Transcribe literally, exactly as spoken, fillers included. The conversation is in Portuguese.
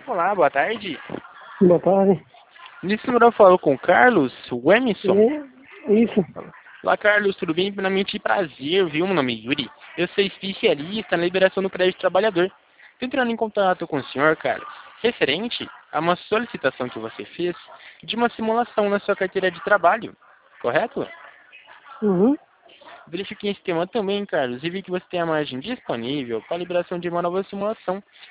Olá, boa tarde. Boa tarde. Nesse número eu falo com o Carlos, o Emerson. É, isso. Olá, Carlos, tudo bem? Primeiramente, prazer, viu? Meu nome é Yuri. Eu sou especialista na liberação do crédito trabalhador. Estou entrando em contato com o senhor, Carlos, referente a uma solicitação que você fez de uma simulação na sua carteira de trabalho, correto? Uhum. Verifiquei esse tema também, Carlos, e vi que você tem a margem disponível para a liberação de uma nova simulação.